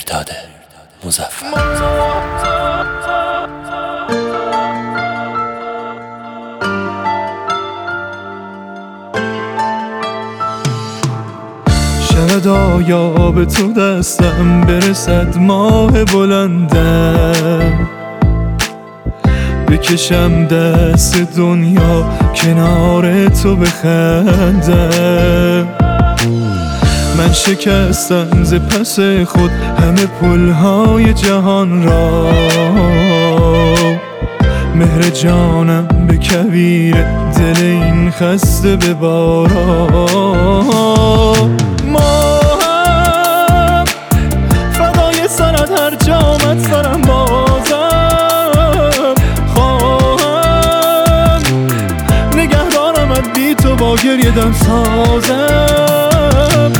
مرداد مظفر. شاید آیا به تو دستم برسد ماه بلندم، بکشم دست دنیا کنار تو بخندم. من شکستم ز پس خود همه پلهای جهان را، مهر جانم به کویر دل این خسته ببارا. ما هم فدای سرت هر جامت سرم بازم خواهم، نگهدارمت بی تو با گریه دم سازم.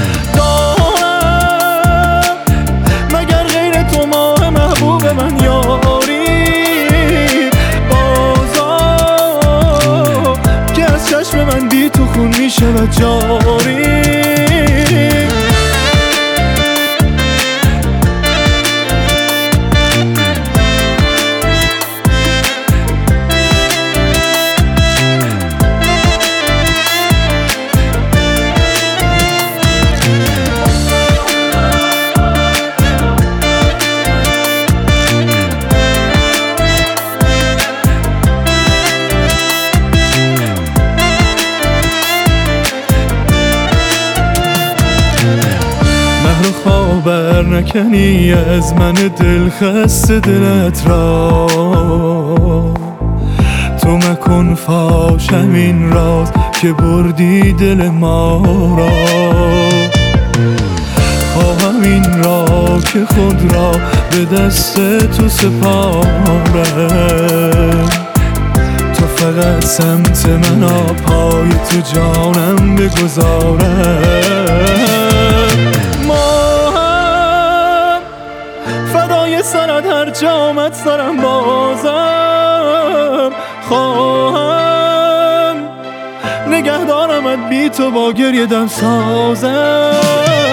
دارم مگر غیر تو ماه محبوب من یاری بازا، که از چشم من بی تو خون می شود جاری. خبر نکنی از من دل خسته دلت را، تو مکن فاش همین راز که بردی دل ما را. خواهم این را که خود را به دست تو سپارم، تو فقط سمت من پای تو جانم بگذارم. سرت هر جامت سرم بازم خواهم، نگهدارمت بی تو با گریه دم سازم.